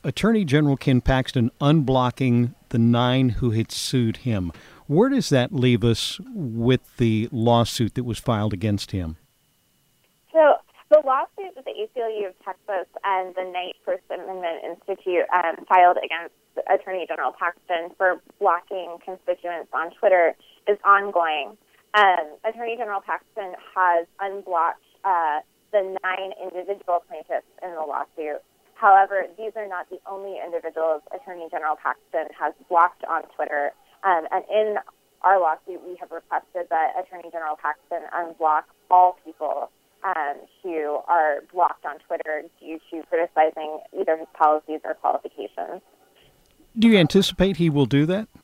Attorney General Ken Paxton unblocking the 9 who had sued him. Where does that leave us with the lawsuit that was filed against him? So the lawsuit that the ACLU of Texas and the Knight First Amendment Institute filed against Attorney General Paxton for blocking constituents on Twitter is ongoing. Attorney General Paxton has unblocked the 9 individual plaintiffs in the lawsuit. However, these are not the only individuals Attorney General Paxton has blocked on Twitter. And in our lawsuit, we have requested that Attorney General Paxton unblock all people who are blocked on Twitter due to criticizing either his policies or qualifications. Do you anticipate he will do that?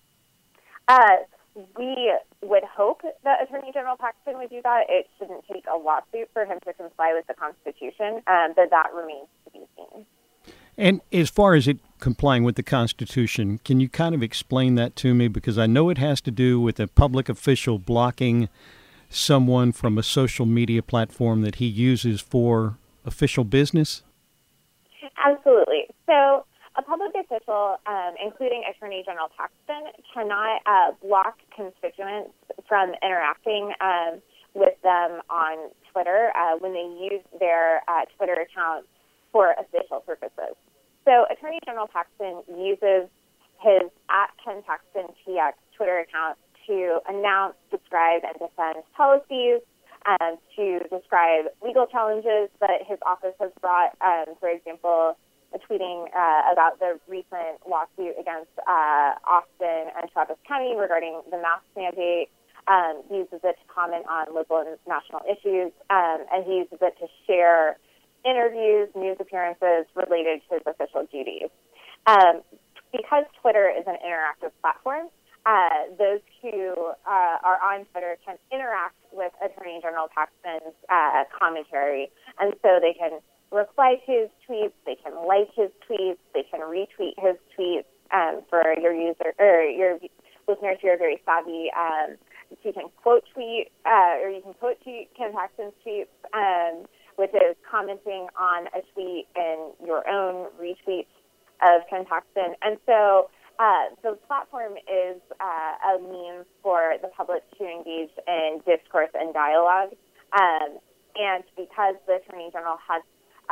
We would hope that Attorney General Paxton would do that. It shouldn't take a lawsuit for him to comply with the Constitution, but that remains to be seen. And as far as it complying with the Constitution, can you kind of explain that to me? Because I know it has to do with a public official blocking someone from a social media platform that he uses for official business? Absolutely. So a public official, including Attorney General Paxton, cannot block constituents from interacting with them on Twitter when they use their Twitter account for official purposes. So Attorney General Paxton uses his @KenPaxtonTX Twitter account to announce, describe, and defend policies, to describe legal challenges that his office has brought, for example, tweeting about the recent lawsuit against Austin and Travis County regarding the mask mandate. He uses it to comment on local and national issues, and he uses it to share interviews, news appearances related to his official duties. Because Twitter is an interactive platform, those who are on Twitter can interact with Attorney General Paxton's commentary, and so they can reply to his tweets, they can like his tweets, they can retweet his tweets. For your user or your listeners who are very savvy, you can quote tweet or you can quote tweet Ken Paxton's tweets, which is commenting on a tweet in your own retweet of Ken Paxton. And so the platform is a means for the public to engage in discourse and dialogue. And because the Attorney General has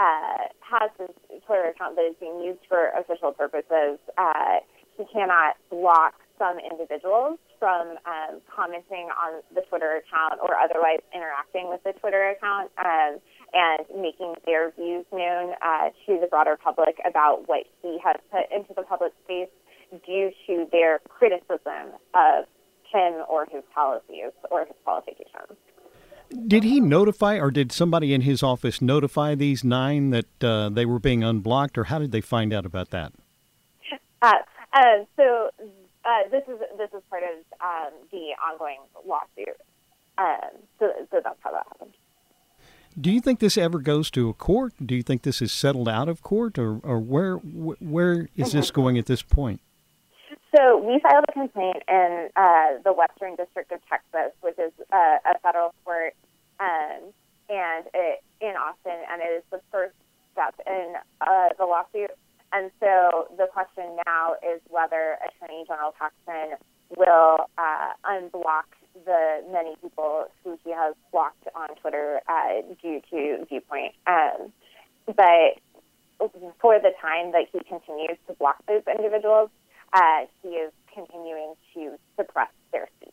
this Twitter account that is being used for official purposes, he cannot block some individuals from commenting on the Twitter account or otherwise interacting with the Twitter account and making their views known to the broader public about what he has put into the public space due to their criticism of him or his policies or his qualifications. Did he notify, or did somebody in his office notify these 9 that they were being unblocked, or how did they find out about that? So this is part of the ongoing lawsuit. So that's how that happened. Do you think this ever goes to a court? Do you think this is settled out of court, or where is this going at this point? So we filed a complaint in the Western District of Texas, which is a federal court, and in Austin, and it is the first step in the lawsuit. And so the question now is whether Attorney General Paxton will unblock the many people who he has blocked on Twitter due to viewpoint. But for the time that he continues to block those individuals, he is continuing to suppress their speech.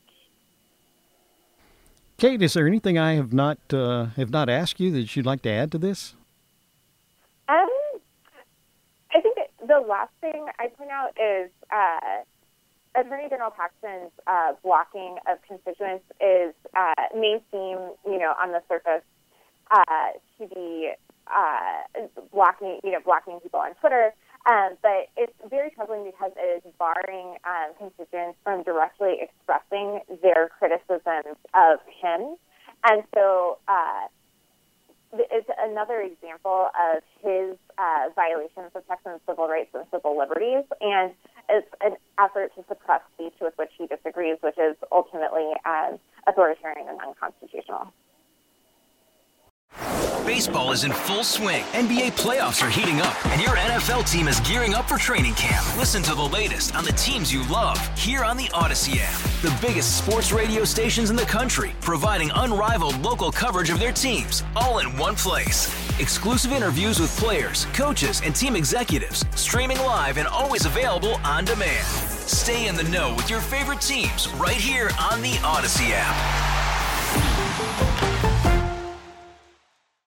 Kate, is there anything I have not asked you that you'd like to add to this? I think that the last thing I'd point out is Attorney General Paxton's blocking of constituents may seem, on the surface, to be blocking people on Twitter. But it's very troubling because it is barring constituents from directly expressing their criticisms of him. And so it's another example of his violations of Texan civil rights and civil liberties. And it's an effort to suppress speech with which he disagrees, which is ultimately authoritarian and unconstitutional. Baseball is in full swing. NBA playoffs are heating up, and your NFL team is gearing up for training camp. Listen to the latest on the teams you love here on the Odyssey app. The biggest sports radio stations in the country, providing unrivaled local coverage of their teams, all in one place. Exclusive interviews with players, coaches, and team executives, streaming live and always available on demand. Stay in the know with your favorite teams right here on the Odyssey app.